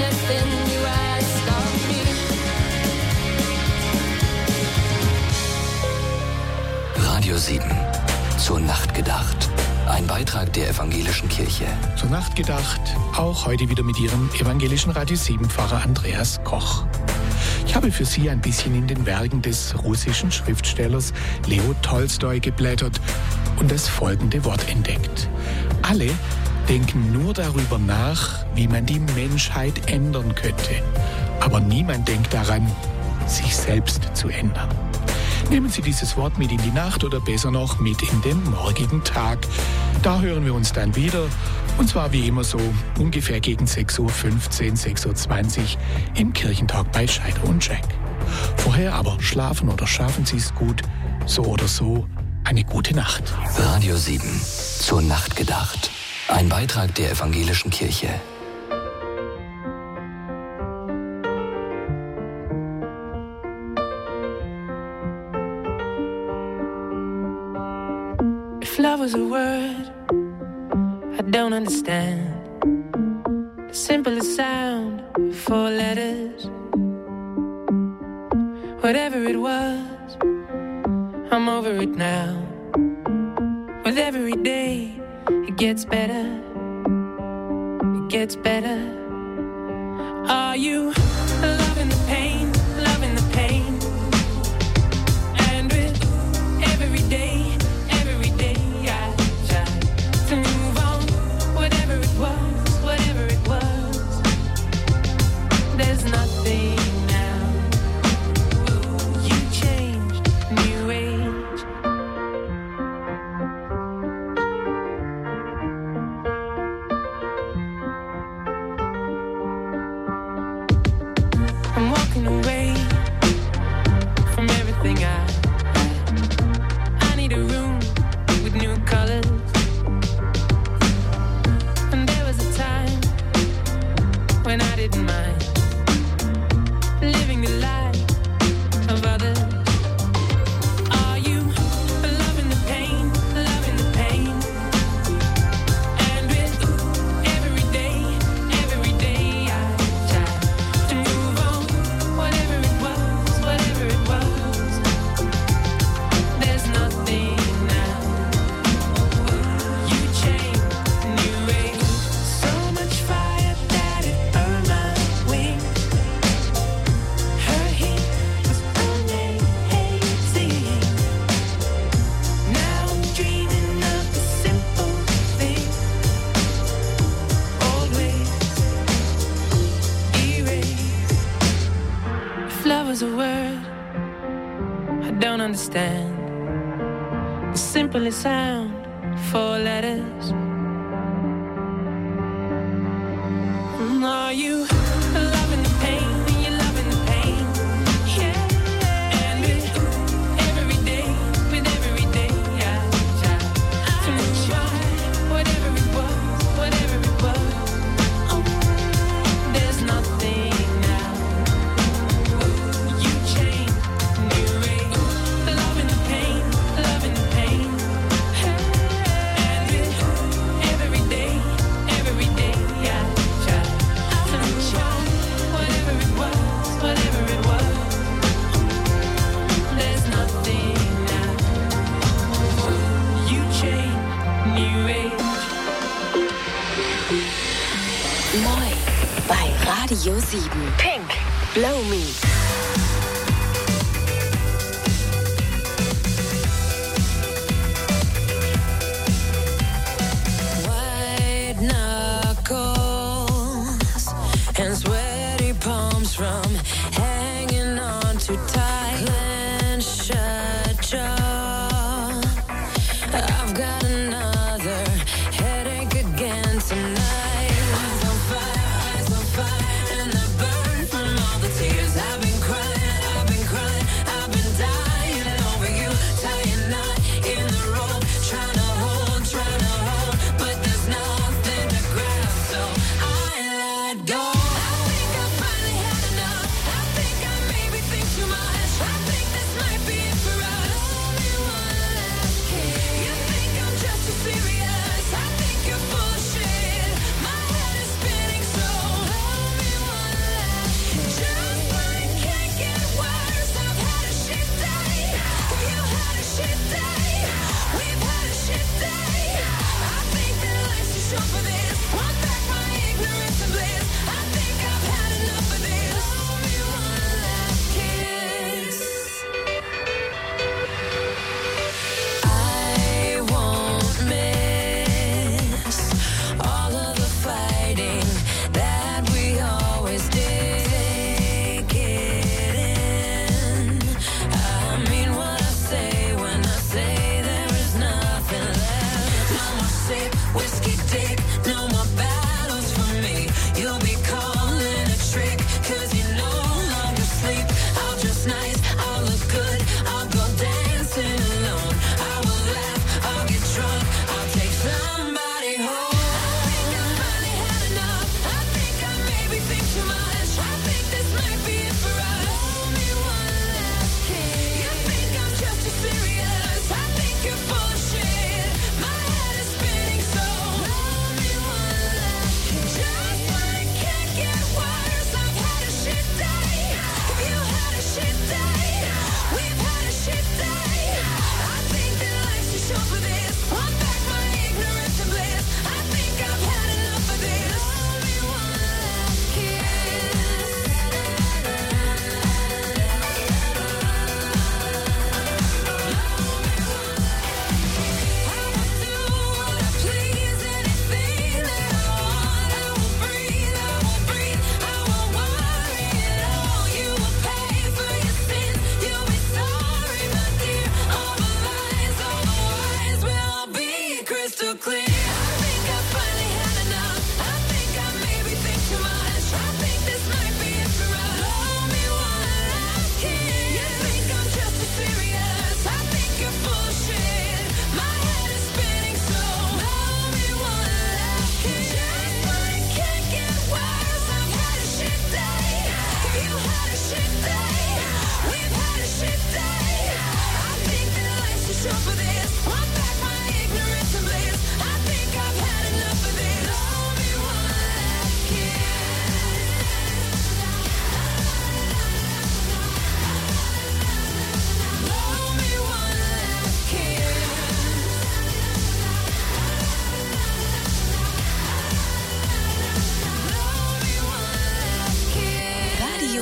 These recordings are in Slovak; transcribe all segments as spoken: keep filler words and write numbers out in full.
anything you ask of me. Radio sieben. Zur Nacht gedacht. Ein Beitrag der Evangelischen Kirche. Zur Nacht gedacht, auch heute wieder mit Ihrem evangelischen Radio sieben Pfarrer Andreas Koch. Ich habe für Sie ein bisschen in den Werken des russischen Schriftstellers Leo Tolstoi geblättert und das folgende Wort entdeckt. Alle denken nur darüber nach, wie man die Menschheit ändern könnte. Aber niemand denkt daran, sich selbst zu ändern. Nehmen Sie dieses Wort mit in die Nacht oder besser noch mit in den morgigen Tag. Da hören wir uns dann wieder, und zwar wie immer so ungefähr gegen sechs Uhr fünfzehn, sechs Uhr zwanzig im Kirchentag bei Scheider und Jack. Vorher aber schlafen oder schaffen Sie es gut, so oder so, eine gute Nacht. Radio sieben. Zur Nacht gedacht. Ein Beitrag der Evangelischen Kirche. Love is a word I don't understand. The simplest sound, four letters. Whatever it was, I'm over it now. With every day, it gets better. It gets better. Are you loving the pain, loving the pain? And with every day, there's nothing now. You changed, new age. I'm walking away from everything I had. I need a room with new colors. And there was a time when I didn't mind living the life of others. Are you loving the pain, loving the pain? And with every day, every day I try to move on. Whatever it was, whatever it was, there's nothing now. You changed, new age. So much fire that it burned my wings. Her heat was burning hazy. Now I'm dreaming of the simple thing. Old ways erased. If love was a word I don't understand, the simplest sound, four letters. Are you loving the pain? You're loving the pain, yeah. And with every day, with every day, I try to move on. Whatever it was, whatever it was, oh, there's nothing now. You changed, new age. Loving the pain, loving the pain, and with every day, every day, I try to move on. Whatever it was, whatever it was, there's nothing now. You changed, new age. Neu bei Radio sieben. Pink, Blow Me. White knuckles and sweaty palms from hanging on too tight. Clenched shut jaw. I've got another headache again tonight. Eyes on fire, eyes on fire, and I burn from all the tears I've been crying, I've been crying, I've been dying over you, tying knot in the rope, trying to hold, trying to hold, but there's nothing to grab, so I let go.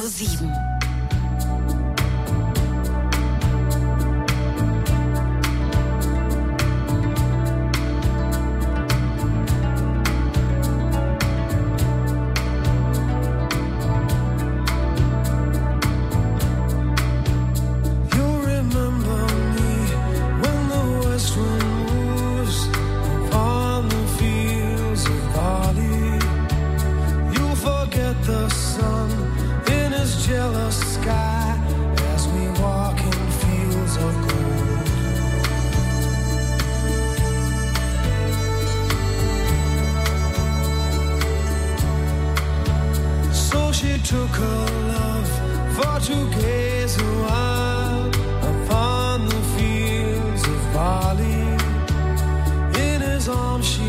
sieben. Took her love for to gaze a while upon the fields of barley. In his arms she